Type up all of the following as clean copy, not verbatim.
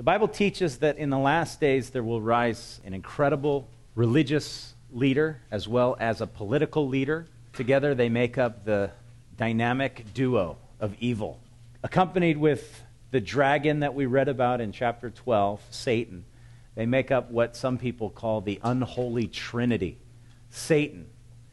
Bible teaches that in the last days there will rise an incredible religious leader as well as a political leader. Together they make up the dynamic duo of evil. Accompanied with the dragon that we read about in chapter 12, Satan, they make up what some people call the unholy trinity. Satan,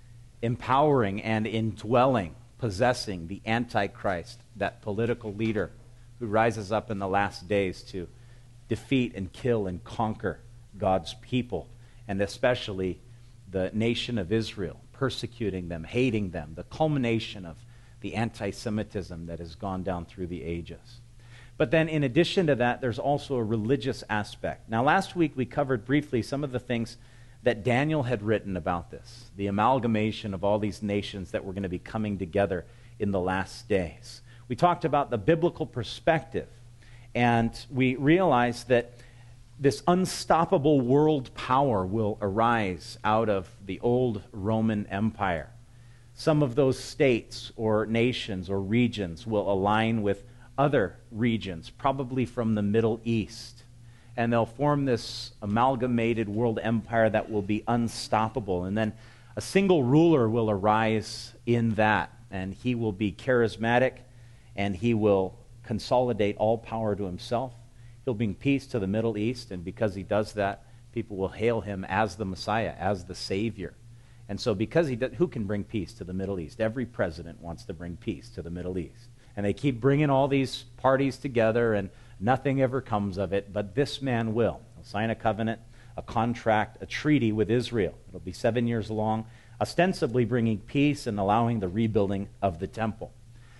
empowering and indwelling, possessing the Antichrist, that political leader who rises up in the last days to defeat and kill and conquer God's people, and especially the nation of Israel, persecuting them, hating them, the culmination of the anti-Semitism that has gone down through the ages. But then in addition to that, there's also a religious aspect. Now last week we covered briefly some of the things that Daniel had written about this, the amalgamation of all these nations that were going to be coming together in the last days. We talked about the biblical perspective, and we realized that this unstoppable world power will arise out of the old Roman Empire. Some of those states or nations or regions will align with other regions, probably from the Middle East. And they'll form this amalgamated world empire that will be unstoppable. And then a single ruler will arise in that, and he will be charismatic, and he will consolidate all power to himself. He'll bring peace to the Middle East, and because he does that, people will hail him as the Messiah, as the Savior. And so because he does, who can bring peace to the Middle East? Every president wants to bring peace to the Middle East. And they keep bringing all these parties together, and nothing ever comes of it, but this man will. He'll sign a covenant, a contract, a treaty with Israel. It'll be 7 years long, ostensibly bringing peace and allowing the rebuilding of the temple.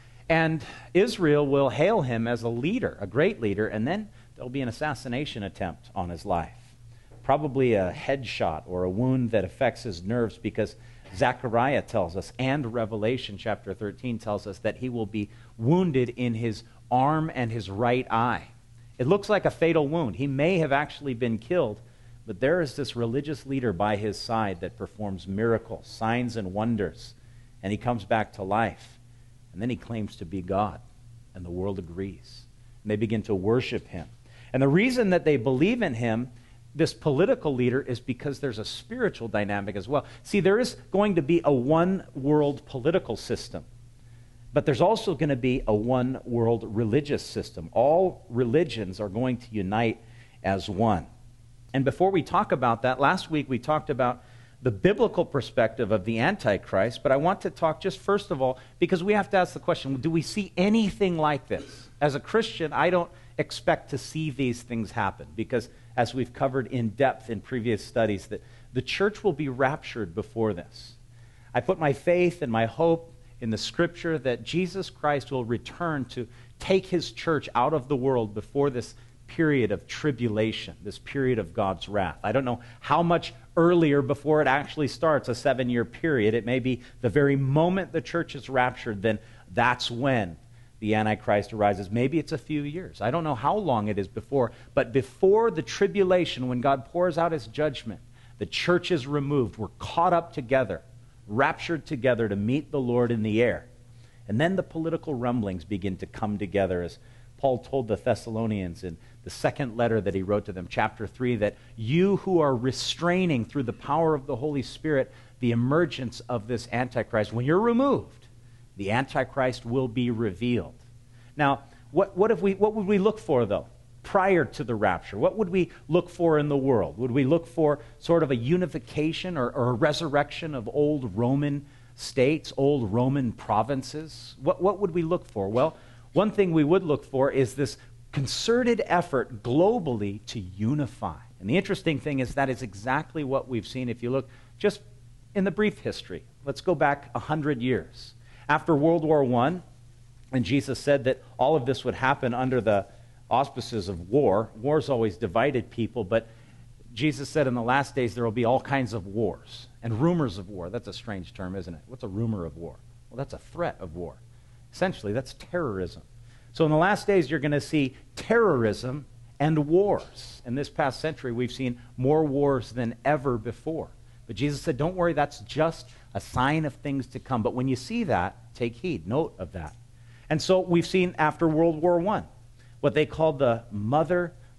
And Israel will hail him as a leader, a great leader, and then there'll be an assassination attempt on his life. Probably a headshot or a wound that affects his nerves, because Zechariah tells us, and Revelation chapter 13 tells us, that he will be wounded in his arm and his right eye. It looks like a fatal wound. He may have actually been killed, but there is this religious leader by his side that performs miracles, signs and wonders, and he comes back to life. And then he claims to be God, and the world agrees. And they begin to worship him. And the reason that they believe in him, this political leader, is because there's a spiritual dynamic as well. See, there is going to be a one-world political system, but there's also going to be a one-world religious system. All religions are going to unite as one. And before we talk about that, last week we talked about the biblical perspective of the Antichrist, but I want to talk just first of all, because we have to ask the question, do we see anything like this? As a Christian, I don't expect to see these things happen, because as we've covered in depth in previous studies, that the church will be raptured before this. I put my faith and my hope in the Scripture that Jesus Christ will return to take his church out of the world before this period of tribulation, this period of God's wrath. I don't know how much earlier before it actually starts, a 7-year period. It may be the very moment the church is raptured, then that's when the Antichrist arises. Maybe it's a few years. I don't know how long it is before, but before the tribulation, when God pours out his judgment, the church is removed. We're caught up together, raptured together to meet the Lord in the air. And then the political rumblings begin to come together, as Paul told the Thessalonians in the second letter that he wrote to them, chapter 3, that you who are restraining through the power of the Holy Spirit the emergence of this Antichrist, when you're removed, the Antichrist will be revealed. Now, what would we look for, though, prior to the rapture? What would we look for in the world? Would we look for sort of a unification or a resurrection of old Roman states, old Roman provinces? What would we look for? Well, one thing we would look for is this concerted effort globally to unify. And the interesting thing is that is exactly what we've seen. If you look just in the brief history, let's go back 100 years. After World War I, and Jesus said that all of this would happen under the auspices of war. Wars always divided people, but Jesus said in the last days there will be all kinds of wars and rumors of war. That's a strange term, isn't it? What's a rumor of war? Well, that's a threat of war. Essentially, that's terrorism. So in the last days, you're going to see terrorism and wars. In this past century, we've seen more wars than ever before. But Jesus said, don't worry, that's just a sign of things to come. But when you see that, take heed, note of that. And so we've seen after World War I, what they called the Mother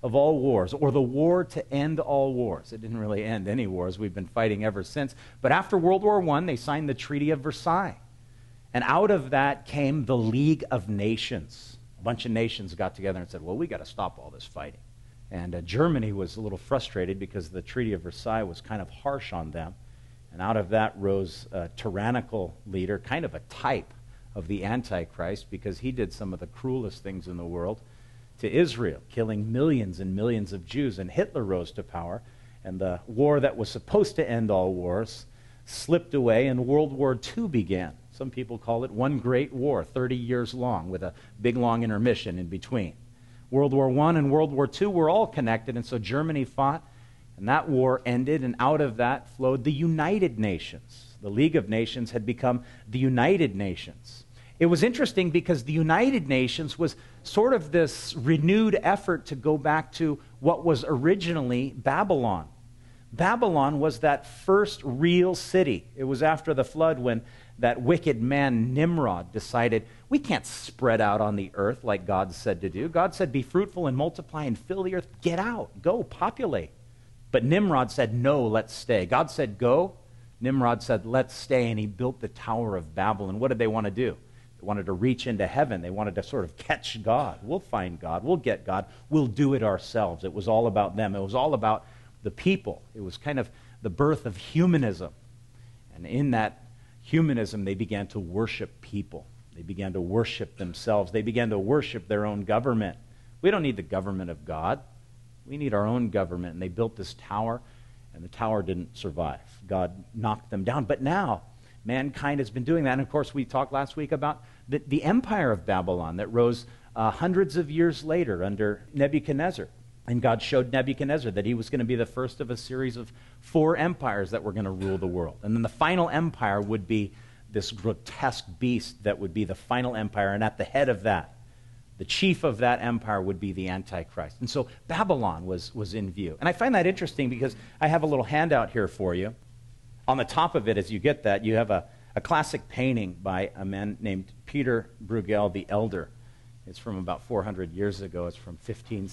of all wars, or the war to end all wars. It didn't really end any wars. We've been fighting ever since. But after World War I, they signed the Treaty of Versailles. And out of that came the League of Nations. A bunch of nations got together and said, well, we got to stop all this fighting. And Germany was a little frustrated because the Treaty of Versailles was kind of harsh on them. And out of that rose a tyrannical leader, kind of a type of the Antichrist, because he did some of the cruelest things in the world to Israel, killing millions and millions of Jews. And Hitler rose to power, and the war that was supposed to end all wars slipped away, and World War II began. Some people call it one great war, 30 years long, with a big, long intermission in between. World War I and World War II were all connected, and so Germany fought, and that war ended, and out of that flowed the United Nations. The League of Nations had become the United Nations. It was interesting because the United Nations was sort of this renewed effort to go back to what was originally Babylon. Babylon was that first real city. It was after the flood when that wicked man Nimrod decided, we can't spread out on the earth like God said to do. God said, be fruitful and multiply and fill the earth. Get out. Go. Populate. But Nimrod said, no, let's stay. God said, go. Nimrod said, let's stay. And he built the Tower of Babel. And what did they want to do? They wanted to reach into heaven. They wanted to sort of catch God. We'll find God. We'll get God. We'll do it ourselves. It was all about them. It was all about the people. It was kind of the birth of humanism. And in that humanism, they began to worship people. They began to worship themselves. They began to worship their own government. We don't need the government of God. We need our own government. And they built this tower, and the tower didn't survive. God knocked them down. But now, mankind has been doing that. And of course, we talked last week about the empire of Babylon that rose hundreds of years later under Nebuchadnezzar. And God showed Nebuchadnezzar that he was going to be the first of a series of 4 empires that were going to rule the world. And then the final empire would be this grotesque beast that would be the final empire. And at the head of that, the chief of that empire would be the Antichrist. And so Babylon was in view. And I find that interesting because I have a little handout here for you. On the top of it, as you get that, you have a classic painting by a man named Peter Bruegel the Elder. It's from about 400 years ago. It's from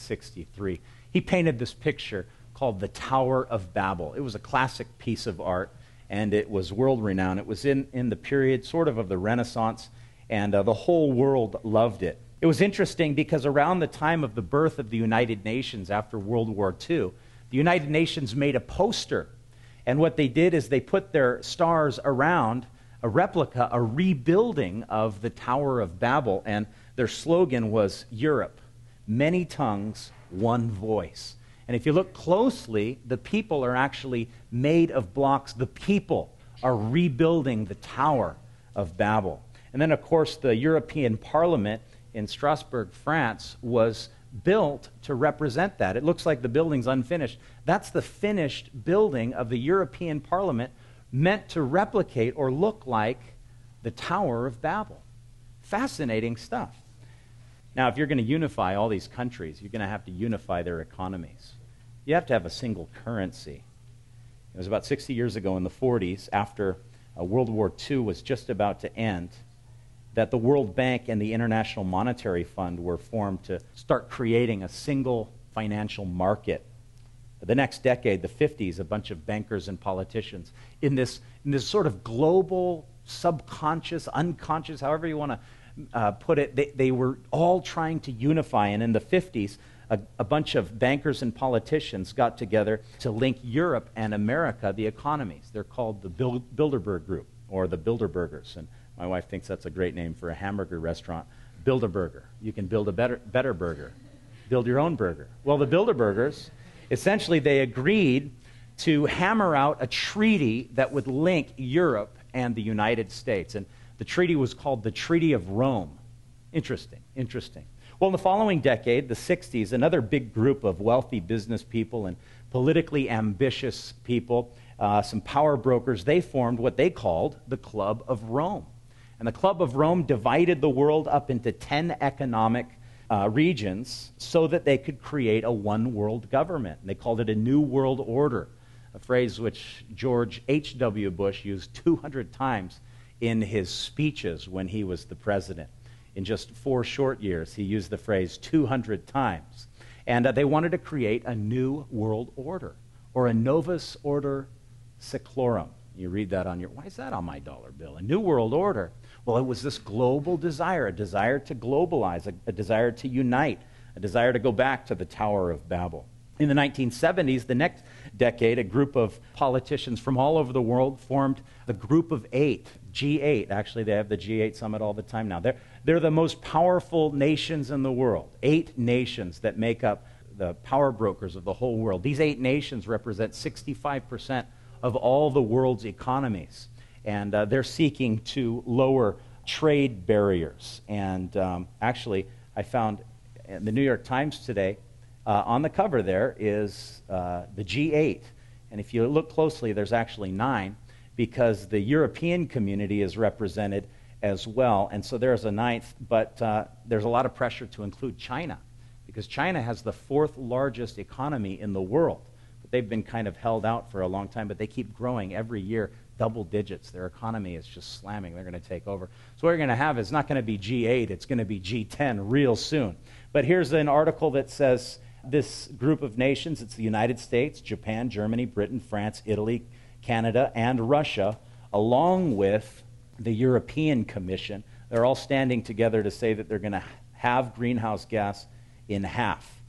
1563. He painted this picture called the Tower of Babel. It was a classic piece of art, and it was world-renowned. It was in the period sort of the Renaissance, and the whole world loved it. It was interesting because around the time of the birth of the United Nations after World War II, the United Nations made a poster. And what they did is they put their stars around a replica, a rebuilding of the Tower of Babel, and their slogan was Europe, many tongues, one voice. And if you look closely, the people are actually made of blocks. The people are rebuilding the Tower of Babel. And then, of course, the European Parliament in Strasbourg, France, was built to represent that. It looks like the building's unfinished. That's the finished building of the European Parliament, meant to replicate or look like the Tower of Babel. Fascinating stuff. Now, if you're going to unify all these countries, you're going to have to unify their economies. You have to have a single currency. It was about 60 years ago in the 40s, after World War II was just about to end, that the World Bank and the International Monetary Fund were formed to start creating a single financial market. The next decade, the 50s, a bunch of bankers and politicians in this sort of global, subconscious, unconscious, however you want to put it, they were all trying to unify. And in the 50s, a bunch of bankers and politicians got together to link Europe and America, the economies. They're called the Bilderberg Group, or the Bilderbergers. And my wife thinks that's a great name for a hamburger restaurant. Bilderberger. You can build a better burger. Build your own burger. Well, the Bilderbergers, essentially they agreed to hammer out a treaty that would link Europe and the United States. And the treaty was called the Treaty of Rome. Interesting. Well, in the following decade, the 60s, another big group of wealthy business people and politically ambitious people, some power brokers, they formed what they called the Club of Rome. And the Club of Rome divided the world up into 10 economic regions so that they could create a one-world government. And they called it a New World Order, a phrase which George H.W. Bush used 200 times in his speeches when he was the president. In just 4 short years, he used the phrase 200 times. And they wanted to create a new world order, or a novus order seclorum. You read that on your, why is that on my dollar bill? A new world order. Well, it was this global desire, a desire to globalize, a desire to unite, a desire to go back to the Tower of Babel. In the 1970s, the next decade, a group of politicians from all over the world formed the Group of Eight, G8. Actually, they have the G8 summit all the time now. They're the most powerful nations in the world. 8 nations that make up the power brokers of the whole world. These 8 nations represent 65% of all the world's economies. And they're seeking to lower trade barriers. And actually, I found in the New York Times today, on the cover there is the G8. And if you look closely, there's actually 9, because the European community is represented as well. And so there's a 9th, but there's a lot of pressure to include China, because China has the 4th largest economy in the world. But they've been kind of held out for a long time, but they keep growing every year, double digits. Their economy is just slamming. They're going to take over. So what you're going to have is not going to be G8, it's going to be G10 real soon. But here's an article that says this group of nations, it's the United States, Japan, Germany, Britain, France, Italy, Canada, and Russia, along with the European Commission. They're all standing together to say that they're going to have greenhouse gas in half.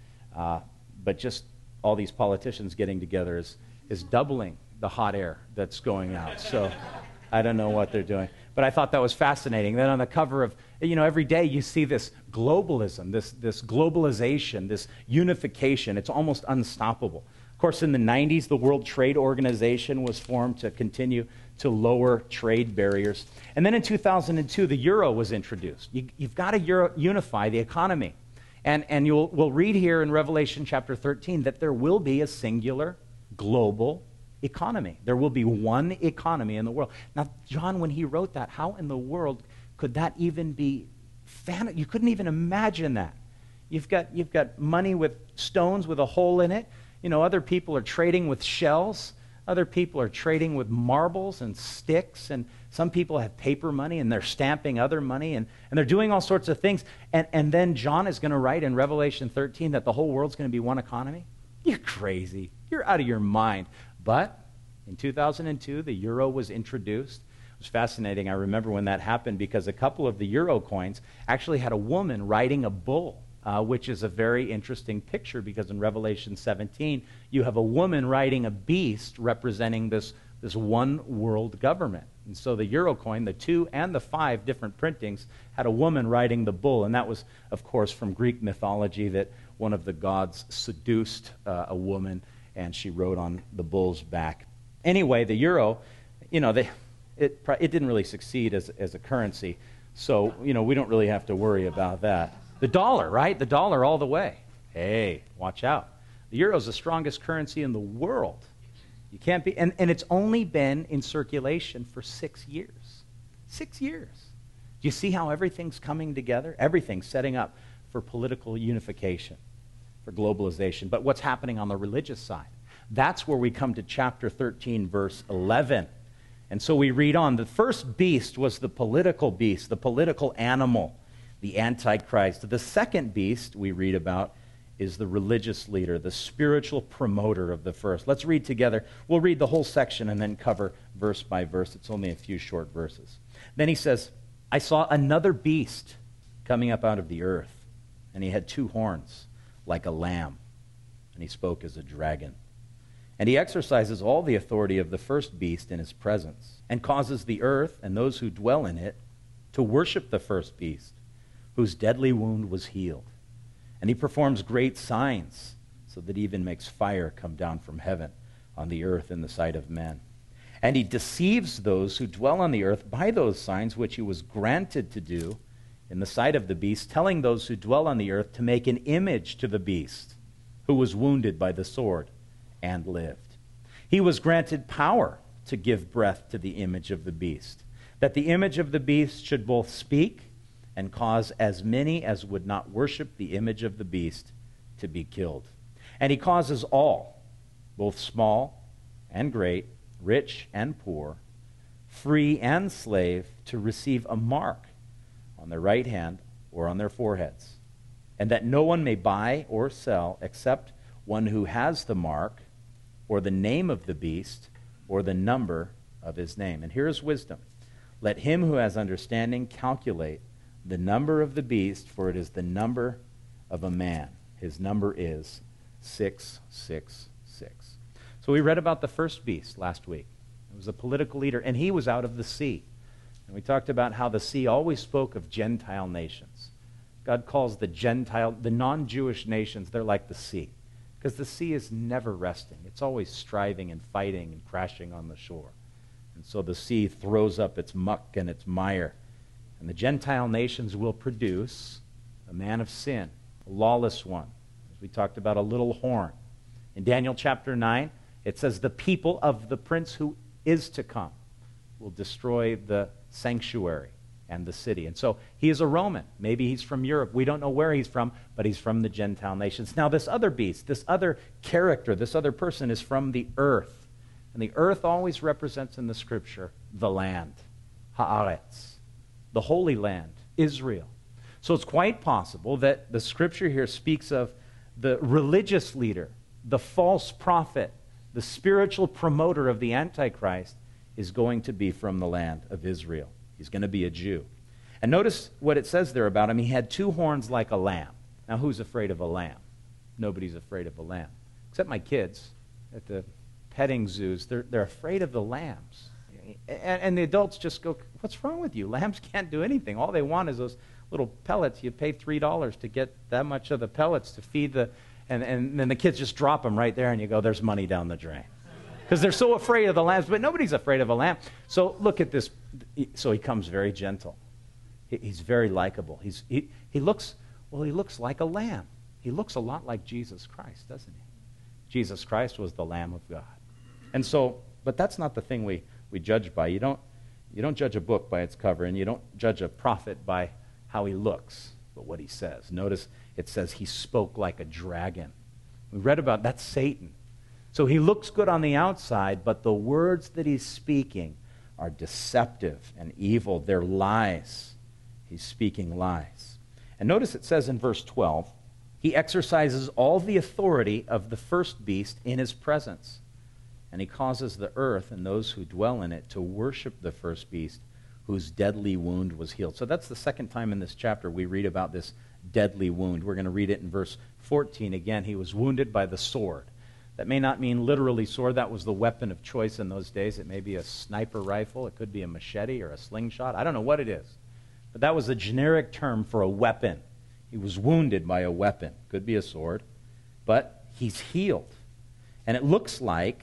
But just all these politicians getting together is doubling the hot air that's going out. So I don't know what they're doing. But I thought that was fascinating. Then on the cover of, every day you see this globalism, this globalization, this unification. It's almost unstoppable. Of course, in the 90s, the World Trade Organization was formed to continue to lower trade barriers. And then in 2002, the euro was introduced. You've got to unify the economy. And we'll read here in Revelation chapter 13 that there will be a singular global economy. There will be one economy in the world. Now, John, when he wrote that, how in the world could that even be you couldn't even imagine that. You've got money with stones with a hole in it. Other people are trading with shells. Other people are trading with marbles and sticks. And some people have paper money, and they're stamping other money, and they're doing all sorts of things. And then John is going to write in Revelation 13 that the whole world's going to be one economy? You're crazy. You're out of your mind. But in 2002, the euro was introduced. It was fascinating. I remember when that happened, because a couple of the euro coins actually had a woman riding a bull, which is a very interesting picture, because in Revelation 17, you have a woman riding a beast representing this one world government. And so the euro coin, the 2 and the 5 different printings, had a woman riding the bull. And that was, of course, from Greek mythology, that one of the gods seduced a woman, and she rode on the bull's back. Anyway, the euro, it didn't really succeed as a currency, so we don't really have to worry about that. The dollar, right? The dollar all the way. Hey, watch out. The euro is the strongest currency in the world. You can't be, and it's only been in circulation for 6 years. 6 years. Do you see how everything's coming together? Everything's setting up for political unification, for globalization. But what's happening on the religious side? That's where we come to chapter 13, verse 11. And so we read on. The first beast was the political beast, the political animal, the Antichrist. The second beast we read about is the religious leader, the spiritual promoter of the first. Let's read together. We'll read the whole section and then cover verse by verse. It's only a few short verses. Then he says, I saw another beast coming up out of the earth, and he had 2 horns like a lamb, and he spoke as a dragon. And he exercises all the authority of the first beast in his presence, and causes the earth and those who dwell in it to worship the first beast, whose deadly wound was healed. And he performs great signs, so that he even makes fire come down from heaven on the earth in the sight of men. And he deceives those who dwell on the earth by those signs which he was granted to do in the sight of the beast, telling those who dwell on the earth to make an image to the beast, who was wounded by the sword and lived. He was granted power to give breath to the image of the beast, that the image of the beast should both speak and cause as many as would not worship the image of the beast to be killed. And he causes all, both small and great, rich and poor, free and slave, to receive a mark on their right hand or on their foreheads, and that no one may buy or sell except one who has the mark or the name of the beast or the number of his name. And here is wisdom. Let him who has understanding calculate the number of the beast, for it is the number of a man. His number is 666. So we read about the first beast last week. It was a political leader, and he was out of the sea. And we talked about how the sea always spoke of Gentile nations. God calls the non-Jewish nations, they're like the sea. Because the sea is never resting. It's always striving and fighting and crashing on the shore. And so the sea throws up its muck and its mire. And the Gentile nations will produce a man of sin, a lawless one. As we talked about, a little horn. In Daniel chapter 9, it says, the people of the prince who is to come will destroy the sanctuary and the city. And so he is a Roman. Maybe he's from Europe. We don't know where he's from, but he's from the Gentile nations. Now this other beast, this other character, this other person is from the earth. And the earth always represents in the Scripture the land, haaretz, the Holy Land, Israel. So it's quite possible that the Scripture here speaks of the religious leader, the false prophet, the spiritual promoter of the Antichrist is going to be from the land of Israel. He's going to be a Jew. And notice what it says there about him. He had two horns like a lamb. Now, who's afraid of a lamb? Nobody's afraid of a lamb. Except my kids at the petting zoos. They're afraid of the lambs. And the adults just go, what's wrong with you? Lambs can't do anything. All they want is those little pellets. You pay $3 to get that much of the pellets to feed the... And then the kids just drop them right there, and you go, there's money down the drain. Because they're so afraid of the lambs, but nobody's afraid of a lamb. So look at this. So he comes very gentle. He's very likable. He looks like a lamb. He looks a lot like Jesus Christ, doesn't he? Jesus Christ was the Lamb of God. And so, but that's not the thing we judge by. You don't judge a book by its cover, and you don't judge a prophet by how he looks, but what he says. Notice it says he spoke like a dragon. We read about that's Satan. So he looks good on the outside, but the words that he's speaking are deceptive and evil. They're lies. He's speaking lies. And notice it says in verse 12, he exercises all the authority of the first beast in his presence. And he causes the earth and those who dwell in it to worship the first beast whose deadly wound was healed. So that's the second time in this chapter we read about this deadly wound. We're going to read it in verse 14 again. He was wounded by the sword. That may not mean literally sword. That was the weapon of choice in those days. It may be a sniper rifle. It could be a machete or a slingshot. I don't know what it is. But that was a generic term for a weapon. He was wounded by a weapon. Could be a sword. But he's healed. And it looks like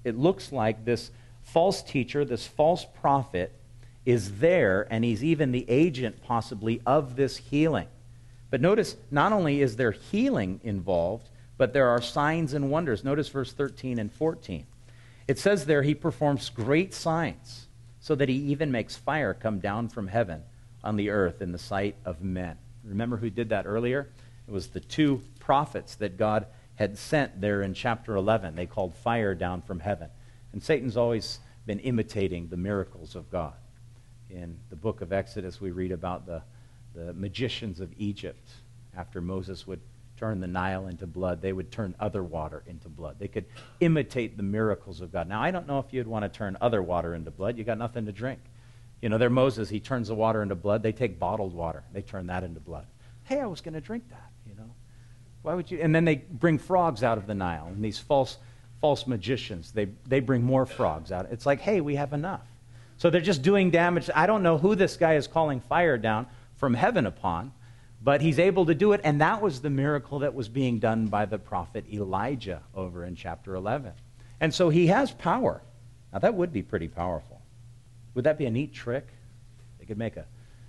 this false teacher, this false prophet, is there, and he's even the agent, possibly, of this healing. But notice, not only is there healing involved, but there are signs and wonders. Notice verse 13 and 14. It says there, he performs great signs, so that he even makes fire come down from heaven on the earth in the sight of men. Remember who did that earlier? It was the two prophets that God had sent there in chapter 11. They called fire down from heaven. And Satan's always been imitating the miracles of God. In the book of Exodus, we read about the magicians of Egypt. After Moses would turn the Nile into blood, they would turn other water into blood. They could imitate the miracles of God. Now, I don't know if you'd want to turn other water into blood. You got nothing to drink. You know, Moses, he turns the water into blood. They take bottled water. They turn that into blood. Hey, I was going to drink that, you know. Why would you? And then they bring frogs out of the Nile. And these false magicians, they bring more frogs out. It's like, hey, we have enough. So they're just doing damage. I don't know who this guy is calling fire down from heaven upon, but he's able to do it, and that was the miracle that was being done by the prophet Elijah over in chapter 11. And so he has power. Now, that would be pretty powerful. Would that be a neat trick? They could make a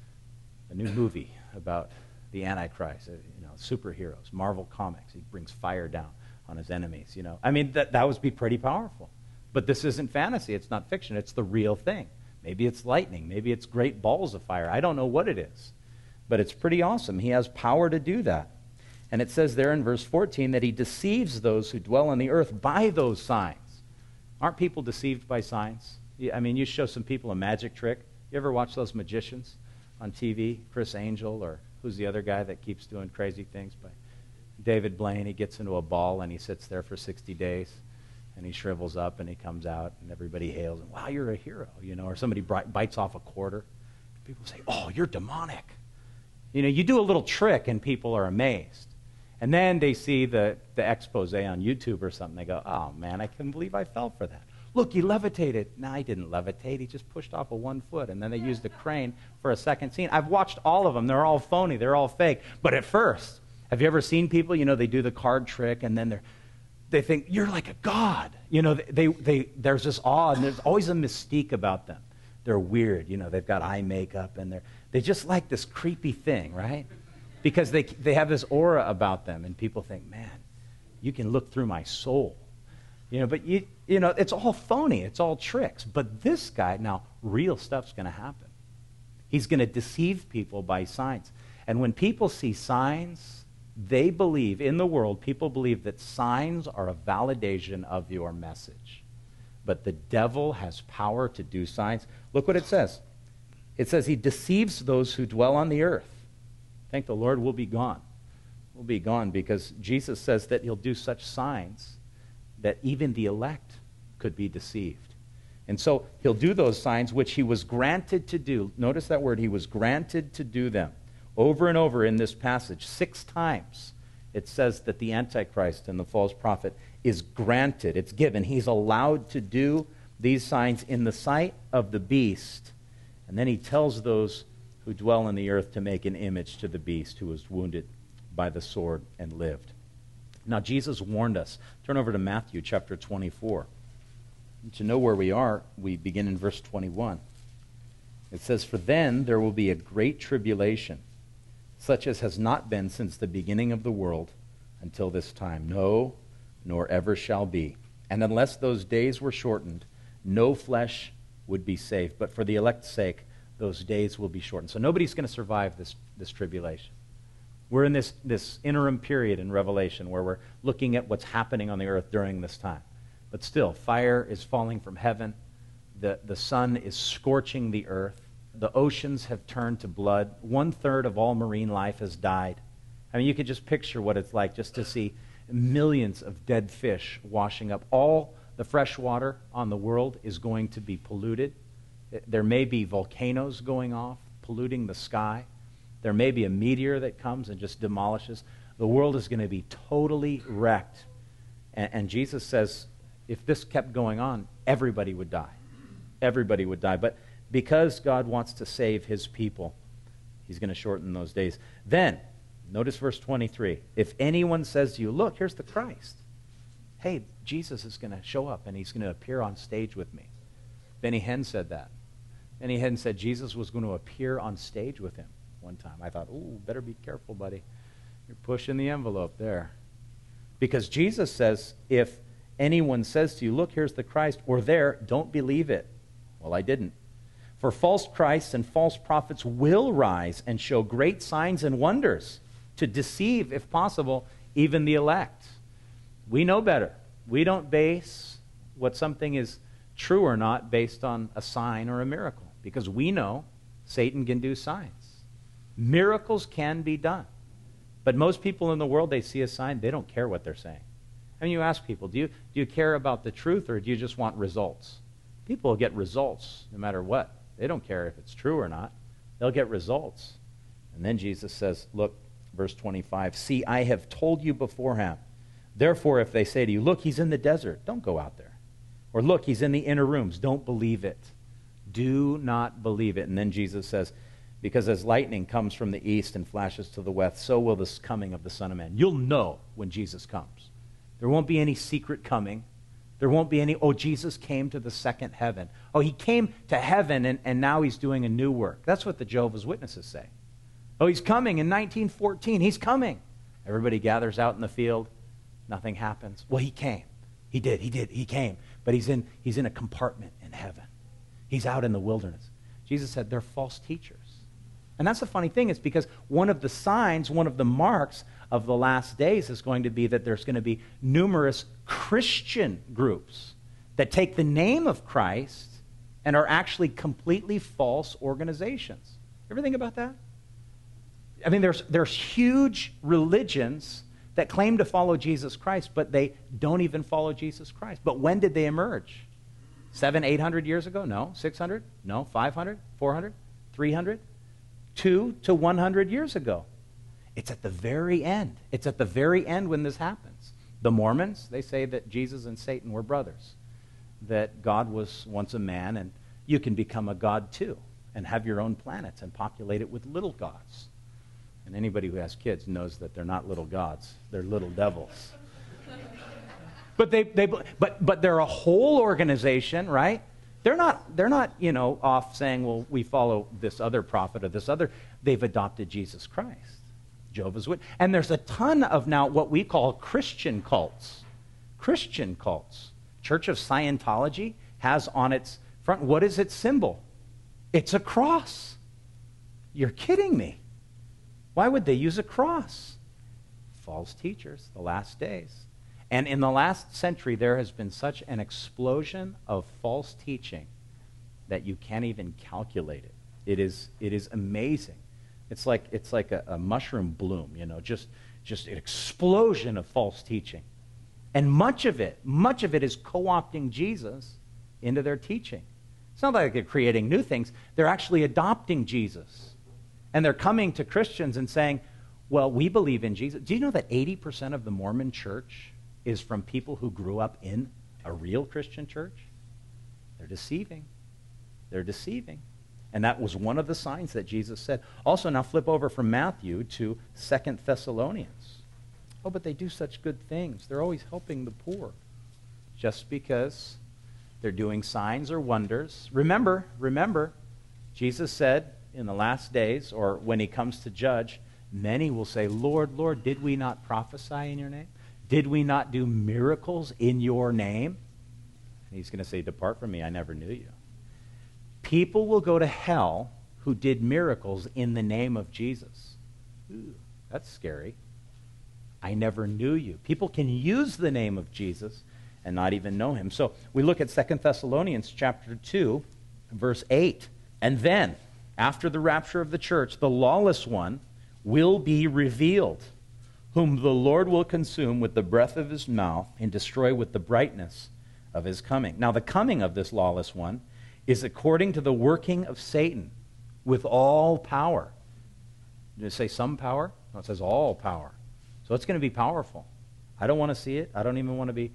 new movie about the Antichrist, superheroes, Marvel Comics. He brings fire down on his enemies, you know. I mean, that would be pretty powerful. But this isn't fantasy. It's not fiction. It's the real thing. Maybe it's lightning. Maybe it's great balls of fire. I don't know what it is. But it's pretty awesome. He has power to do that. And it says there in verse 14 that he deceives those who dwell on the earth by those signs. Aren't people deceived by signs? I mean, you show some people a magic trick. You ever watch those magicians on TV, Chris Angel or Who's the other guy that keeps doing crazy things? By David Blaine. He gets into a ball and he sits there for 60 days. And he shrivels up and he comes out and everybody hails him. Wow, you're a hero, Or somebody bites off a quarter. People say, oh, you're demonic. You do a little trick and people are amazed. And then they see the expose on YouTube or something. They go, oh, man, I couldn't believe I fell for that. Look, he levitated. No, he didn't levitate. He just pushed off of 1 foot. And then they used a crane for a second scene. I've watched all of them. They're all phony. They're all fake. But at first, have you ever seen people, they do the card trick and then they think, you're like a god. There's this awe, and there's always a mystique about them. They're weird. They've got eye makeup, and they just like this creepy thing, right? Because they have this aura about them, and people think, man, you can look through my soul. But it's all phony. It's all tricks. But this guy, now, real stuff's going to happen. He's going to deceive people by signs. And when people see signs, they believe, in the world, people believe that signs are a validation of your message. But the devil has power to do signs. Look what it says. It says he deceives those who dwell on the earth. Thank the Lord, we'll be gone. We'll be gone because Jesus says that he'll do such signs that even the elect could be deceived. And so he'll do those signs which he was granted to do. Notice that word, he was granted to do them. Over and over in this passage, 6 times, it says that the Antichrist and the false prophet is granted. It's given. He's allowed to do these signs in the sight of the beast. And then he tells those who dwell on the earth to make an image to the beast who was wounded by the sword and lived. Now, Jesus warned us. Turn over to Matthew chapter 24. And to know where we are, we begin in verse 21. It says, "For then there will be a great tribulation, such as has not been since the beginning of the world until this time. No, nor ever shall be. And unless those days were shortened, no flesh would be safe. But for the elect's sake, those days will be shortened." So nobody's going to survive this tribulation. We're in this interim period in Revelation where we're looking at what's happening on the earth during this time. But still, fire is falling from heaven. The sun is scorching the earth. The oceans have turned to blood. 1/3 of all marine life has died. I mean, you could just picture what it's like just to see millions of dead fish washing up. All the fresh water on the world is going to be polluted. There may be volcanoes going off, polluting the sky. There may be a meteor that comes and just demolishes. The world is going to be totally wrecked. And Jesus says, if this kept going on, everybody would die. Everybody would die. But because God wants to save his people, he's going to shorten those days. Then, notice verse 23. If anyone says to you, look, here's the Christ. Hey, Jesus is going to show up and he's going to appear on stage with me. Benny Hinn said that. Benny Hinn said Jesus was going to appear on stage with him one time. I thought, ooh, better be careful, buddy. You're pushing the envelope there. Because Jesus says, if anyone says to you, look, here's the Christ, or there, don't believe it. Well, I didn't. For false Christs and false prophets will rise and show great signs and wonders to deceive, if possible, even the elect. We know better. We don't base what something is true or not based on a sign or a miracle, because we know Satan can do signs. Miracles can be done. But most people in the world, they see a sign, they don't care what they're saying. I mean, you ask people, do you care about the truth or do you just want results? People will get results no matter what. They don't care if it's true or not. They'll get results. And then Jesus says, look, verse 25, "See, I have told you beforehand. Therefore, if they say to you, look, he's in the desert, don't go out there. Or look, he's in the inner rooms, don't believe it." Do not believe it. And then Jesus says, "Because as lightning comes from the east and flashes to the west, so will this coming of the Son of Man." You'll know when Jesus comes. There won't be any secret coming. There won't be any, oh, Jesus came to the second heaven. Oh, he came to heaven and now he's doing a new work. That's what the Jehovah's Witnesses say. Oh, he's coming in 1914. He's coming. Everybody gathers out in the field. Nothing happens. Well, he came. He came. But he's in a compartment in heaven. He's out in the wilderness. Jesus said they're false teachers. And that's the funny thing, is because one of the signs, one of the marks of the last days is going to be that there's going to be numerous Christian groups that take the name of Christ and are actually completely false organizations. Ever think about that? I mean, there's huge religions that claim to follow Jesus Christ, but they don't even follow Jesus Christ. But when did they emerge? 700, 800 years ago? No. 600? No. 500? 400? 300? 2 to 100 years ago. It's at the very end. It's at the very end when this happens. The Mormons, they say that Jesus and Satan were brothers, that God was once a man, and you can become a god too, and have your own planets and populate it with little gods. And anybody who has kids knows that they're not little gods, they're little devils. But they're a whole organization, right? They're not, off saying, well, we follow this other prophet or this other. They've adopted Jesus Christ. Jehovah's Witness. And there's a ton of now what we call Christian cults. Christian cults. Church of Scientology has on its front, what is its symbol? It's a cross. You're kidding me. Why would they use a cross? False teachers, the last days. And in the last century, there has been such an explosion of false teaching that you can't even calculate it. It is amazing. It's like a mushroom bloom, just an explosion of false teaching. And much of it is co-opting Jesus into their teaching. It's not like they're creating new things. They're actually adopting Jesus. And they're coming to Christians and saying, well, we believe in Jesus. Do you know that 80% of the Mormon church is from people who grew up in a real Christian church? They're deceiving. They're deceiving. And that was one of the signs that Jesus said. Also, now flip over from Matthew to 2 Thessalonians. Oh, but they do such good things. They're always helping the poor. Just because they're doing signs or wonders. Remember, Jesus said in the last days, or when he comes to judge, many will say, Lord, Lord, did we not prophesy in your name? Did we not do miracles in your name? And he's going to say, depart from me, I never knew you. People will go to hell who did miracles in the name of Jesus. Ooh, that's scary. I never knew you. People can use the name of Jesus and not even know him. So we look at 2 Thessalonians chapter 2, verse 8. And then, after the rapture of the church, the lawless one will be revealed, whom the Lord will consume with the breath of his mouth and destroy with the brightness of his coming. Now, the coming of this lawless one is according to the working of Satan with all power. Did it say some power? No, it says all power. So it's going to be powerful. I don't want to see it. I don't even want to be,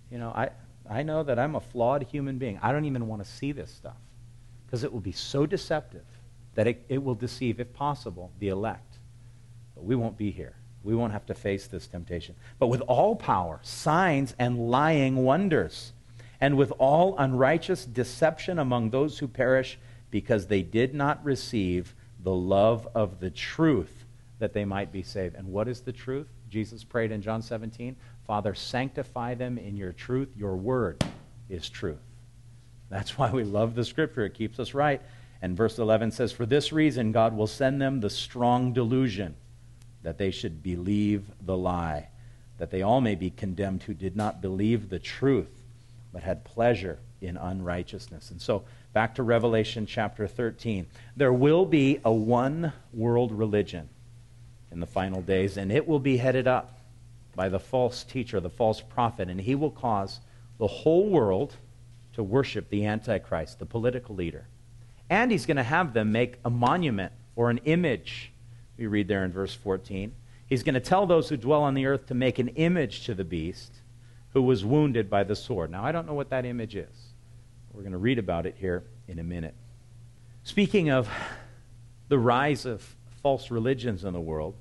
I know that I'm a flawed human being. I don't even want to see this stuff because it will be so deceptive that it will deceive, if possible, the elect. But we won't be here. We won't have to face this temptation. But with all power, signs, and lying wonders, and with all unrighteous deception among those who perish, because they did not receive the love of the truth, that they might be saved. And what is the truth? Jesus prayed in John 17, Father, sanctify them in your truth. Your word is truth. That's why we love the Scripture. It keeps us right. And verse 11 says, for this reason God will send them the strong delusion, that they should believe the lie, that they all may be condemned who did not believe the truth, but had pleasure in unrighteousness. And so, back to Revelation chapter 13. There will be a one-world religion in the final days, and it will be headed up by the false teacher, the false prophet, and he will cause the whole world to worship the Antichrist, the political leader. And he's going to have them make a monument or an image. We read there in verse 14. He's going to tell those who dwell on the earth to make an image to the beast who was wounded by the sword. Now, I don't know what that image is. We're going to read about it here in a minute. Speaking of the rise of false religions in the world,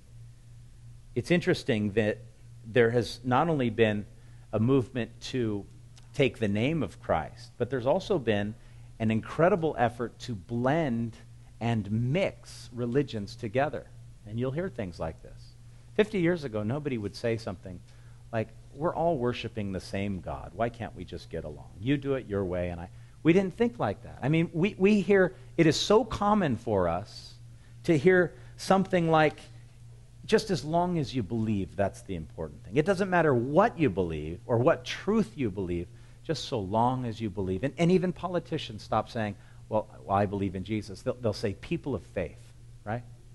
it's interesting that there has not only been a movement to take the name of Christ, but there's also been an incredible effort to blend and mix religions together. And you'll hear things like this. 50 years ago, nobody would say something like, we're all worshiping the same God. Why can't we just get along? You do it your way, and we didn't think like that. I mean, we hear, it is so common for us to hear something like, just as long as you believe, that's the important thing. It doesn't matter what you believe or what truth you believe, just so long as you believe. And even politicians stop saying, well, I believe in Jesus. They'll say people of faith, right?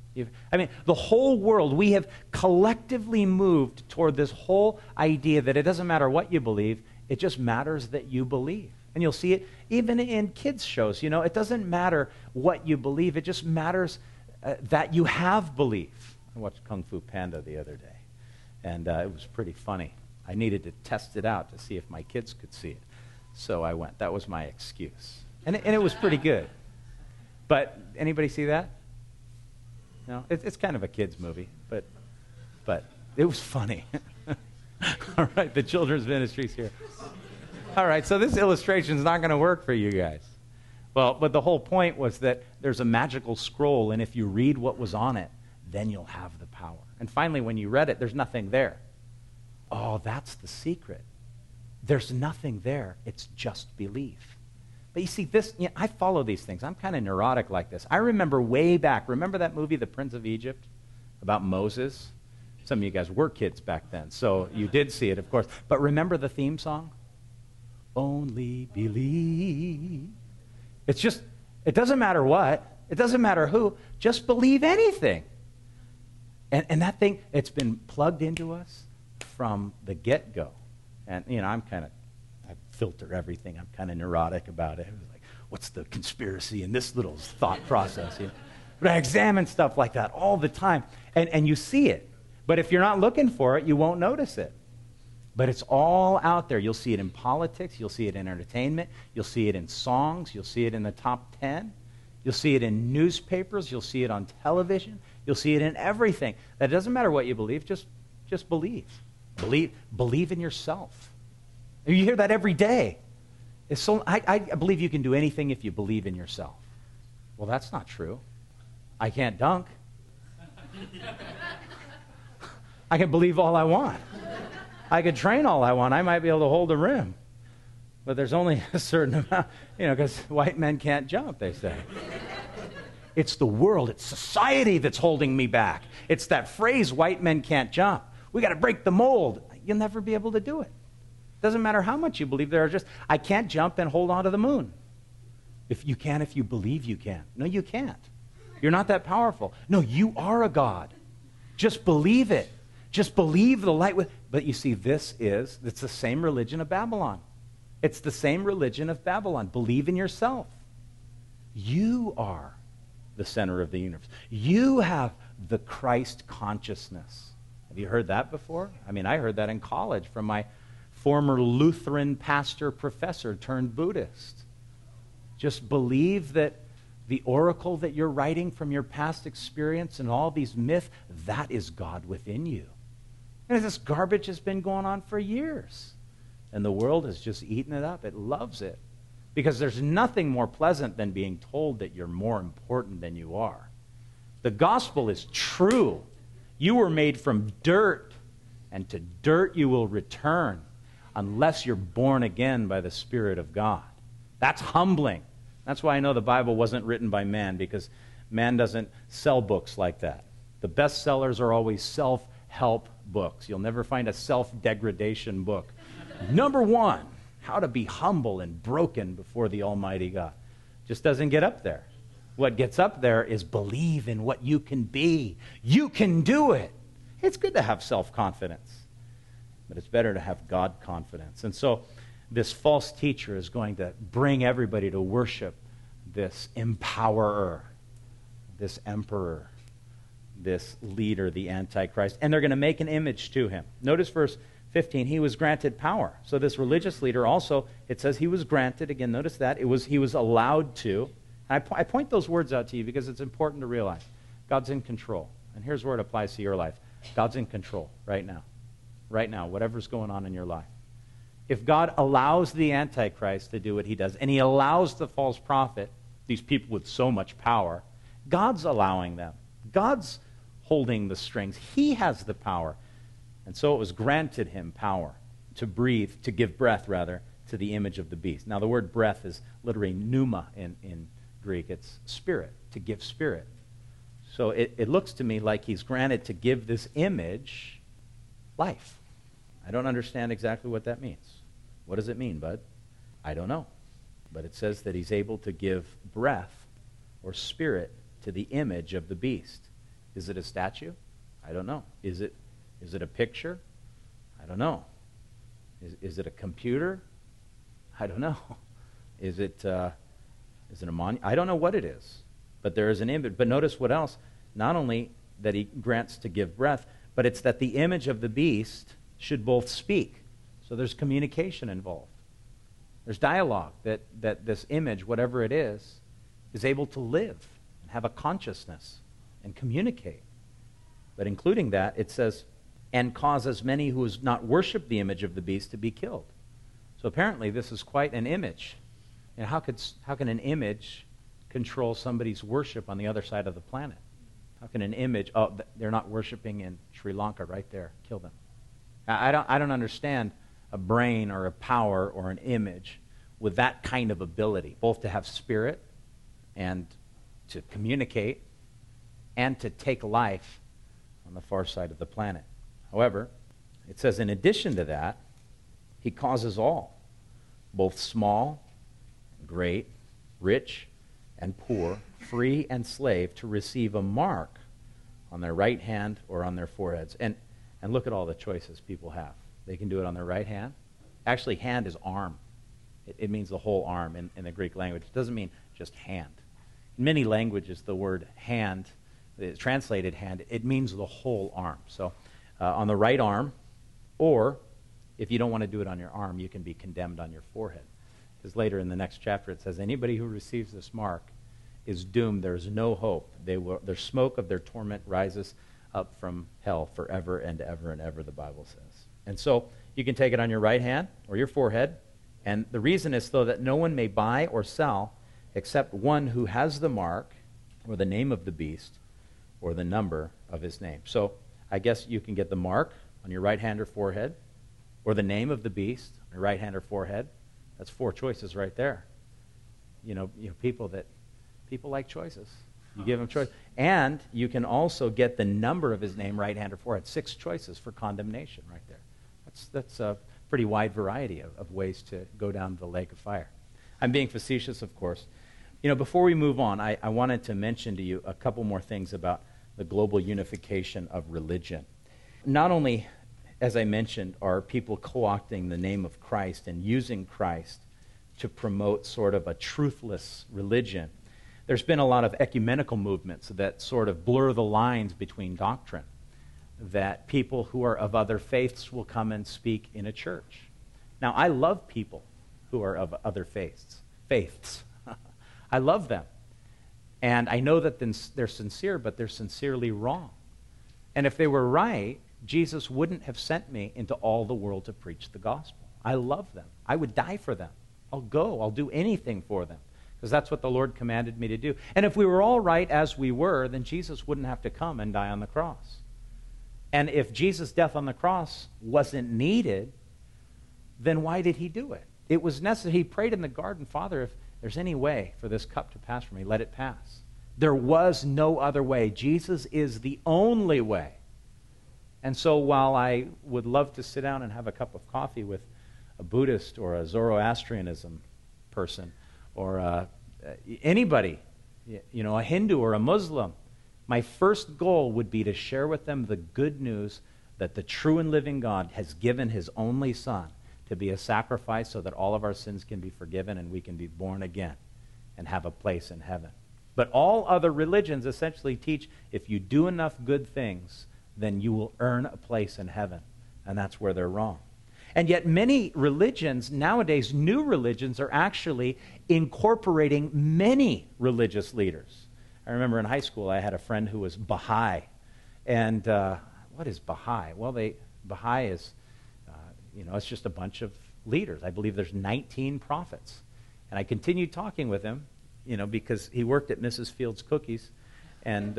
I mean, the whole world, we have collectively moved toward this whole idea that it doesn't matter what you believe, it just matters that you believe. And you'll see it even in kids' shows. You know, it doesn't matter what you believe, it just matters that you have belief. I watched Kung Fu Panda the other day, and it was pretty funny. I needed to test it out to see if my kids could see it. So I went. That was my excuse. And it was pretty good. But anybody see that? No? It's kind of a kid's movie, but it was funny. All right, the children's ministry's here. All right, so this illustration is not going to work for you guys. Well, but the whole point was that there's a magical scroll, and if you read what was on it, then you'll have the power. And finally, when you read it, there's nothing there. Oh, that's the secret. There's nothing there. It's just belief. But you see, I follow these things. I'm kind of neurotic like this. I remember way back, remember that movie, The Prince of Egypt, about Moses? Some of you guys were kids back then, so you did see it, of course. But remember the theme song? Only believe. It's just, it doesn't matter what. It doesn't matter who. Just believe anything. And that thing, it's been plugged into us from the get-go. And, you know, I filter everything. I'm kind of neurotic about it. It was like, what's the conspiracy in this little thought process? You know? But I examine stuff like that all the time. And you see it. But if you're not looking for it, you won't notice it. But it's all out there. You'll see it in politics. You'll see it in entertainment. You'll see it in songs. You'll see it in the top 10. You'll see it in newspapers. You'll see it on television. You'll see it in everything. That doesn't matter what you believe. Just believe. Believe in yourself. You hear that every day. I believe you can do anything if you believe in yourself. Well, that's not true. I can't dunk. I can believe all I want. I could train all I want. I might be able to hold the rim. But there's only a certain amount, because white men can't jump, they say. It's the world, it's society that's holding me back. It's that phrase, white men can't jump. We got to break the mold. You'll never be able to do it. Doesn't matter how much you believe. I can't jump and hold on to the moon. If you believe you can. No, you can't. You're not that powerful. No, you are a God. Just believe it. Just believe the light. But you see, it's the same religion of Babylon. It's the same religion of Babylon. Believe in yourself. You are the center of the universe. You have the Christ consciousness. Have you heard that before? I mean, I heard that in college from my former Lutheran pastor professor turned Buddhist. Just believe that the oracle that you're writing from your past experience and all these myths, that is God within you. And this garbage has been going on for years. And the world has just eaten it up. It loves it. Because there's nothing more pleasant than being told that you're more important than you are. The gospel is true. You were made from dirt, and to dirt you will return unless you're born again by the Spirit of God. That's humbling. That's why I know the Bible wasn't written by man, because man doesn't sell books like that. The best sellers are always self-help books. You'll never find a self-degradation book. Number one, how to be humble and broken before the Almighty God. Just doesn't get up there. What gets up there is believe in what you can be. You can do it. It's good to have self-confidence, but it's better to have God confidence. And so this false teacher is going to bring everybody to worship this empowerer, this emperor, this leader, the Antichrist. And they're going to make an image to him. Notice verse 15, he was granted power. So this religious leader also, it says he was granted. Again, notice that. He was allowed to. I point those words out to you because it's important to realize God's in control. And here's where it applies to your life. God's in control right now. Right now, whatever's going on in your life. If God allows the Antichrist to do what he does, and he allows the false prophet, these people with so much power, God's allowing them. God's holding the strings. He has the power. And so it was granted him power to breathe, to give breath, rather, to the image of the beast. Now, the word breath is literally pneuma in Greek. It's spirit, to give spirit. So it looks to me like he's granted to give this image life. I don't understand exactly what that means. What does it mean, bud? I don't know. But it says that he's able to give breath or spirit to the image of the beast. Is it a statue? I don't know. Is it a picture? I don't know. Is it a computer? I don't know. Is it a monument? I don't know what it is. But there is an image. But notice what else? Not only that he grants to give breath, but it's that the image of the beast should both speak. So there's communication involved. There's dialogue that this image, whatever it is able to live and have a consciousness and communicate. But including that, it says, and causes many who has not worshipped the image of the beast to be killed. So apparently this is quite an image. And how can an image control somebody's worship on the other side of the planet? How can an image, they're not worshiping in Sri Lanka, right there, kill them. I don't understand a brain or a power or an image with that kind of ability, both to have spirit and to communicate and to take life on the far side of the planet. However, it says in addition to that, he causes all, both small, great, rich, and poor, free and slave, to receive a mark on their right hand or on their foreheads. And look at all the choices people have. They can do it on their right hand. Actually, hand is arm. It means the whole arm in the Greek language. It doesn't mean just hand. In many languages, the word hand, translated hand, it means the whole arm. So on the right arm, or if you don't want to do it on your arm, you can be condemned on your forehead. Because later in the next chapter it says, anybody who receives this mark is doomed. There is no hope. Their smoke of their torment rises up from hell forever and ever, the Bible says. And so you can take it on your right hand or your forehead. And the reason is so that no one may buy or sell except one who has the mark or the name of the beast or the number of his name. So I guess you can get the mark on your right hand or forehead or the name of the beast on your right hand or forehead. That's 4 choices right there. People like choices. You give them choice. And you can also get the number of his name, right hand or forehead. 6 choices for condemnation right there. That's a pretty wide variety of ways to go down the lake of fire. I'm being facetious, of course. Before we move on, I wanted to mention to you a couple more things about the global unification of religion. Not only, as I mentioned, are people co-opting the name of Christ and using Christ to promote sort of a truthless religion, there's been a lot of ecumenical movements that sort of blur the lines between doctrine, that people who are of other faiths will come and speak in a church. Now, I love people who are of other faiths. I love them. And I know that they're sincere, but they're sincerely wrong. And if they were right, Jesus wouldn't have sent me into all the world to preach the gospel. I love them. I would die for them. I'll go. I'll do anything for them, because that's what the Lord commanded me to do. And if we were all right as we were, then Jesus wouldn't have to come and die on the cross. And if Jesus' death on the cross wasn't needed, then why did he do it? It was necessary. He prayed in the garden, Father, if there's any way for this cup to pass from me, let it pass. There was no other way. Jesus is the only way. And so while I would love to sit down and have a cup of coffee with a Buddhist or a Zoroastrianism person or anybody, a Hindu or a Muslim, my first goal would be to share with them the good news that the true and living God has given his only Son to be a sacrifice so that all of our sins can be forgiven and we can be born again and have a place in heaven. But all other religions essentially teach if you do enough good things, then you will earn a place in heaven. And that's where they're wrong. And yet many religions nowadays, new religions, are actually incorporating many religious leaders. I remember in high school I had a friend who was Baha'i. And what is Baha'i? Well, Baha'i is, it's just a bunch of leaders. I believe there's 19 prophets. And I continued talking with him, because he worked at Mrs. Fields Cookies. And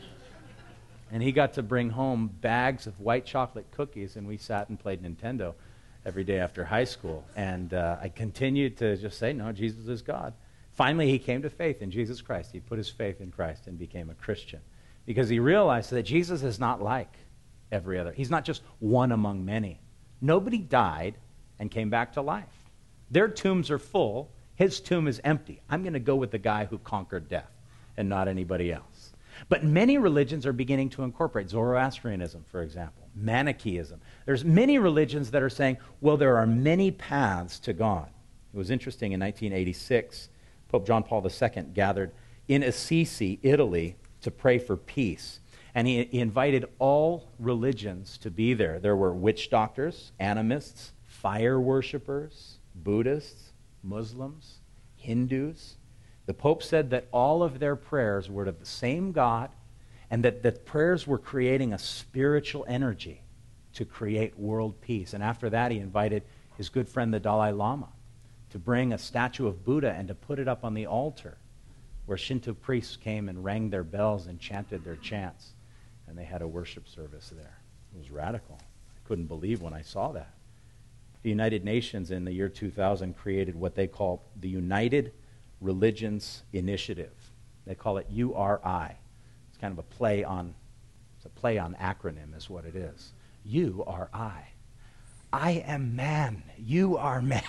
he got to bring home bags of white chocolate cookies, and we sat and played Nintendo every day after high school. And I continued to just say, no, Jesus is God. Finally, he came to faith in Jesus Christ. He put his faith in Christ and became a Christian because he realized that Jesus is not like every other. He's not just one among many. Nobody died and came back to life. Their tombs are full. His tomb is empty. I'm going to go with the guy who conquered death and not anybody else. But many religions are beginning to incorporate Zoroastrianism, for example, Manichaeism. There's many religions that are saying, well, there are many paths to God. It was interesting in 1986, Pope John Paul II gathered in Assisi, Italy, to pray for peace. And he invited all religions to be there. There were witch doctors, animists, fire worshipers, Buddhists, Muslims, Hindus. The Pope said that all of their prayers were to the same God, and that the prayers were creating a spiritual energy to create world peace. And after that, he invited his good friend, the Dalai Lama, to bring a statue of Buddha and to put it up on the altar, where Shinto priests came and rang their bells and chanted their chants. And they had a worship service there. It was radical. I couldn't believe when I saw that. The United Nations in the year 2000 created what they call the United Religions Initiative. They call it URI. It's kind of a play on acronym is what it is. URI. I am man. You are man.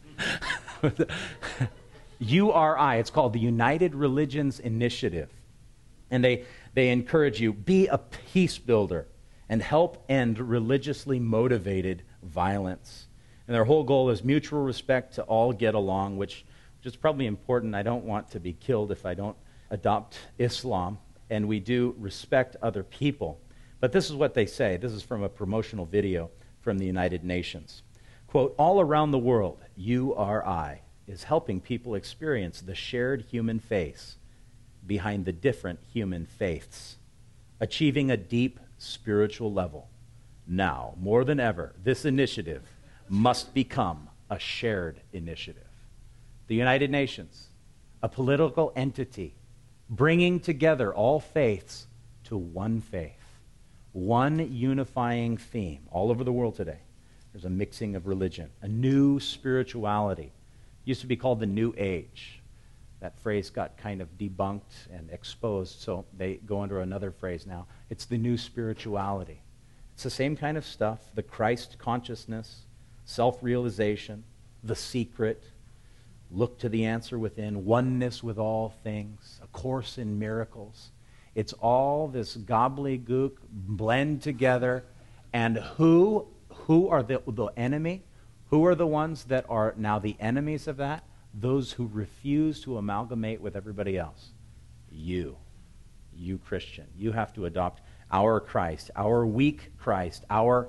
URI. It's called the United Religions Initiative. And they encourage you, be a peace builder and help end religiously motivated violence. And their whole goal is mutual respect to all get along, which is probably important. I don't want to be killed if I don't adopt Islam, and we do respect other people. But this is what they say. This is from a promotional video from the United Nations. Quote, all around the world, URI is helping people experience the shared human face behind the different human faiths, achieving a deep spiritual level. Now, more than ever, this initiative must become a shared initiative. The United Nations, a political entity, bringing together all faiths to one faith, one unifying theme all over the world today. There's a mixing of religion, a new spirituality. It used to be called the New Age. That phrase got kind of debunked and exposed, so they go under another phrase now. It's the new spirituality. It's the same kind of stuff, the Christ consciousness, self-realization, the secret, look to the answer within, oneness with all things, A Course in Miracles. It's all this gobbledygook blend together. And who are the enemy? Who are the ones that are now the enemies of that? Those who refuse to amalgamate with everybody else. You Christian. You have to adopt our Christ, our weak Christ, our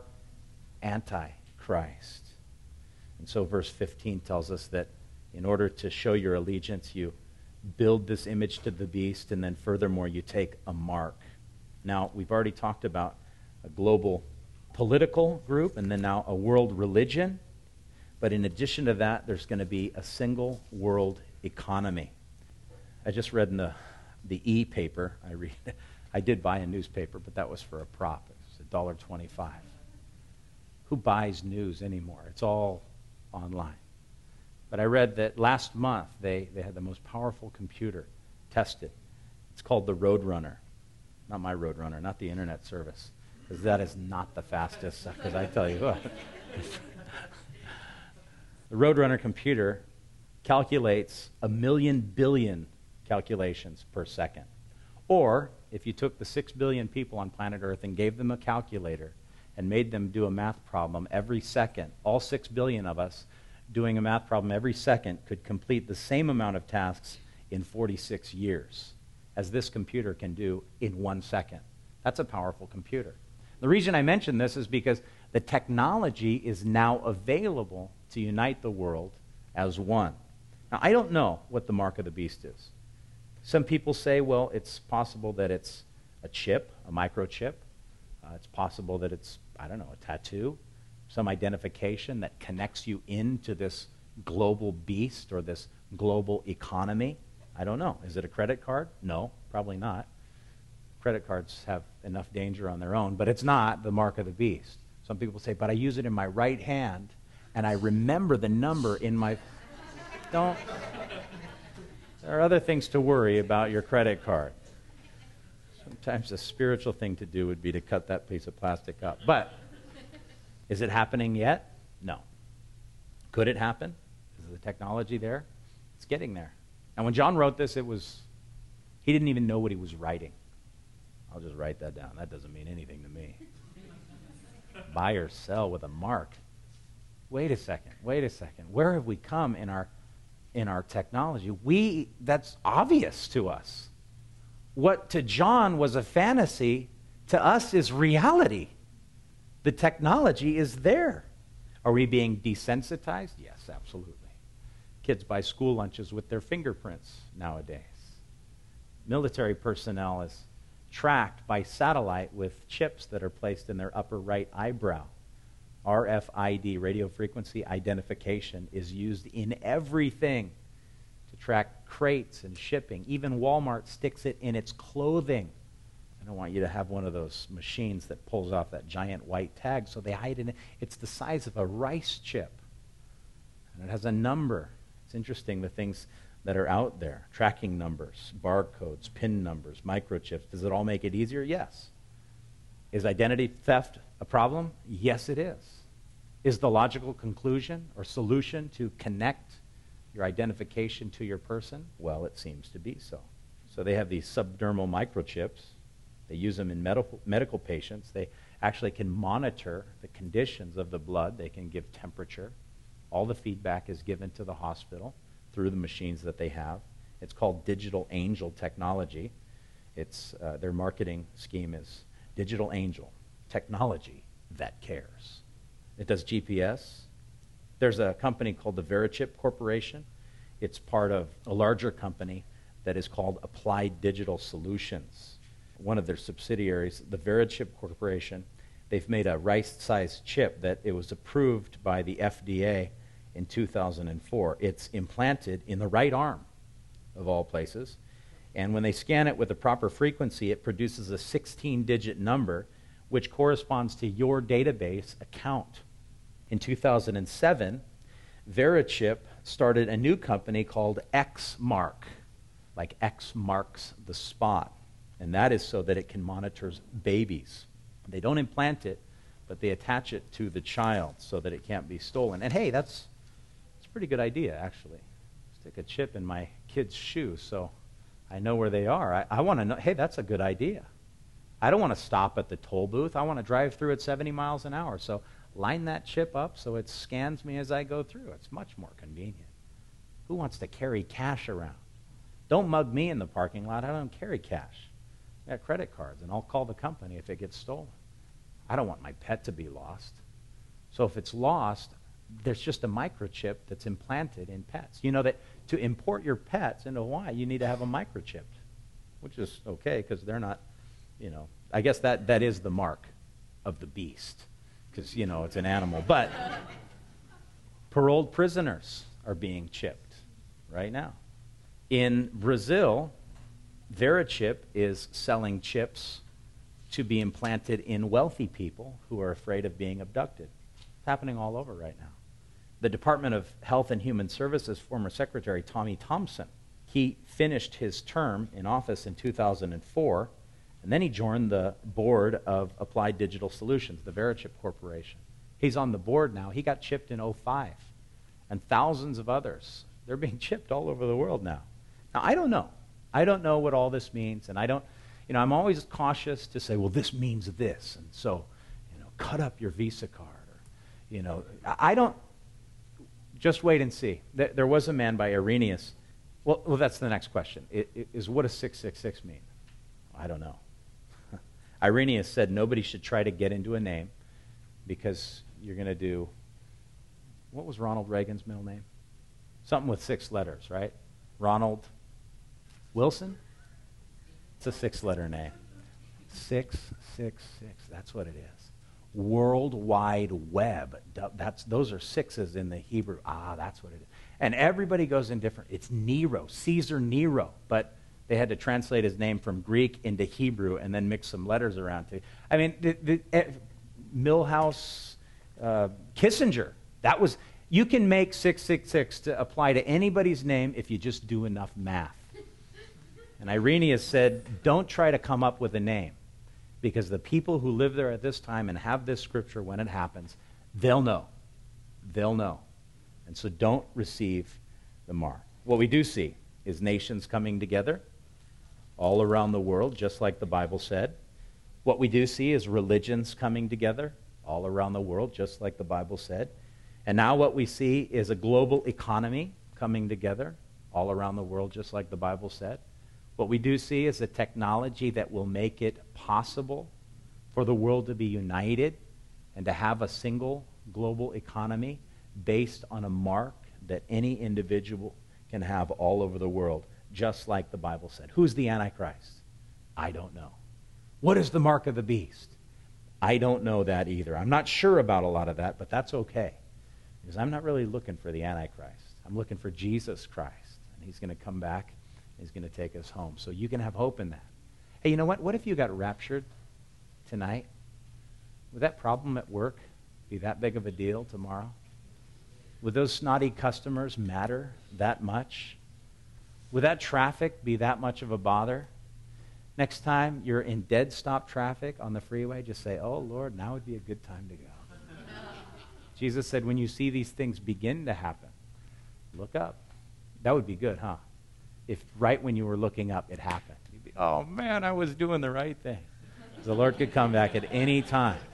anti-Christ. And so verse 15 tells us that in order to show your allegiance, you build this image to the beast, and then furthermore, you take a mark. Now, we've already talked about a global political group and then now a world religion. But in addition to that, there's going to be a single world economy. I just read in the e-paper, I did buy a newspaper, but that was for a prop. It was $1.25. Who buys news anymore? It's all online. But I read that last month they had the most powerful computer tested. It's called the Roadrunner. Not my Roadrunner, not the internet service, because that is not the fastest, because I tell you what. The Roadrunner computer calculates 1 million billion calculations per second. Or, if you took the 6 billion people on planet Earth and gave them a calculator and made them do a math problem every second, all 6 billion of us doing a math problem every second could complete the same amount of tasks in 46 years as this computer can do in 1 second. That's a powerful computer. The reason I mention this is because the technology is now available to unite the world as one. Now, I don't know what the mark of the beast is. Some people say, well, it's possible that it's a chip, a microchip. It's possible that it's, I don't know, a tattoo, some identification that connects you into this global beast or this global economy. I don't know. Is it a credit card? No, probably not. Credit cards have enough danger on their own, but it's not the mark of the beast. Some people say, but I use it in my right hand, and I remember the number in my... Don't. There are other things to worry about your credit card. Sometimes the spiritual thing to do would be to cut that piece of plastic up. But is it happening yet? No. Could it happen? Is the technology there? It's getting there. And when John wrote this, he didn't even know what he was writing. I'll just write that down. That doesn't mean anything to me. Buy or sell with a mark. Wait a second. Where have we come in our technology? That's obvious to us. What to John was a fantasy, to us is reality. The technology is there. Are we being desensitized? Yes, absolutely. Kids buy school lunches with their fingerprints nowadays. Military personnel is tracked by satellite with chips that are placed in their upper right eyebrow. RFID, radio frequency identification, is used in everything to track crates and shipping. Even Walmart sticks it in its clothing. I don't want you to have one of those machines that pulls off that giant white tag, so they hide it. It's the size of a rice chip. And it has a number. It's interesting, the things that are out there. Tracking numbers, barcodes, PIN numbers, microchips. Does it all make it easier? Yes. Is identity theft a problem? Yes, it is. Is the logical conclusion or solution to connect your identification to your person? Well, it seems to be so. So they have these subdermal microchips. They use them in medical patients. They actually can monitor the conditions of the blood. They can give temperature. All the feedback is given to the hospital through the machines that they have. It's called Digital Angel technology. Their marketing scheme is Digital Angel, technology that cares. It does GPS. There's a company called the Verichip Corporation. It's part of a larger company that is called Applied Digital Solutions. One of their subsidiaries, the Verichip Corporation, they've made a rice-sized chip that it was approved by the FDA in 2004. It's implanted in the right arm, of all places. And when they scan it with the proper frequency, it produces a 16-digit number, which corresponds to your database account. In 2007, Verichip started a new company called XMark, like X marks the spot. And that is so that it can monitor babies. They don't implant it, but they attach it to the child so that it can't be stolen. And hey, that's a pretty good idea, actually. Stick a chip in my kid's shoe so I know where they are. I want to know, hey, that's a good idea. I don't want to stop at the toll booth. I want to drive through at 70 miles an hour. So line that chip up so it scans me as I go through. It's much more convenient. Who wants to carry cash around? Don't mug me in the parking lot. I don't carry cash. I got credit cards, and I'll call the company if it gets stolen. I don't want my pet to be lost. So if it's lost, there's just a microchip that's implanted in pets. You know that to import your pets into Hawaii, you need to have a microchip, which is okay because they're not, I guess that is the mark of the beast because, it's an animal. But paroled prisoners are being chipped right now. In Brazil, Verichip is selling chips to be implanted in wealthy people who are afraid of being abducted. It's happening all over right now. The Department of Health and Human Services former Secretary Tommy Thompson, he finished his term in office in 2004, and then he joined the board of Applied Digital Solutions, the Verichip Corporation. He's on the board now. He got chipped in 2005, and thousands of others. They're being chipped all over the world now. Now, I don't know. I don't know what all this means, and I'm always cautious to say, well, this means this, and so, cut up your Visa card, or, I don't, just wait and see. There was a man by Irenaeus. Well, that's the next question. Is what does 666 mean? I don't know. Irenaeus said nobody should try to get into a name because you're going to do, what was Ronald Reagan's middle name? Something with 6 letters, right? Ronald Wilson? It's a 6-letter name. 666, that's what it is. World Wide Web. Those are 6s in the Hebrew. That's what it is. And everybody goes in different. It's Nero, Caesar Nero. But they had to translate his name from Greek into Hebrew and then mix some letters around too. I mean, Milhouse, Kissinger. You can make 666 to apply to anybody's name if you just do enough math. And Irenaeus said, don't try to come up with a name, because the people who live there at this time and have this scripture when it happens, they'll know. They'll know. And so don't receive the mark. What we do see is nations coming together all around the world, just like the Bible said. What we do see is religions coming together all around the world, just like the Bible said. And now what we see is a global economy coming together all around the world, just like the Bible said. What we do see is a technology that will make it possible for the world to be united and to have a single global economy based on a mark that any individual can have all over the world, just like the Bible said. Who's the Antichrist? I don't know. What is the mark of the beast? I don't know that either. I'm not sure about a lot of that, but that's okay. Because I'm not really looking for the Antichrist. I'm looking for Jesus Christ. And he's going to come back. He's going to take us home. So you can have hope in that. Hey, you know what? What if you got raptured tonight? Would that problem at work be that big of a deal tomorrow? Would those snotty customers matter that much? Would that traffic be that much of a bother? Next time you're in dead stop traffic on the freeway, just say, oh, Lord, now would be a good time to go. Jesus said, when you see these things begin to happen, look up. That would be good, huh? If right when you were looking up, it happened. You'd be, oh, man, I was doing the right thing. The Lord could come back at any time.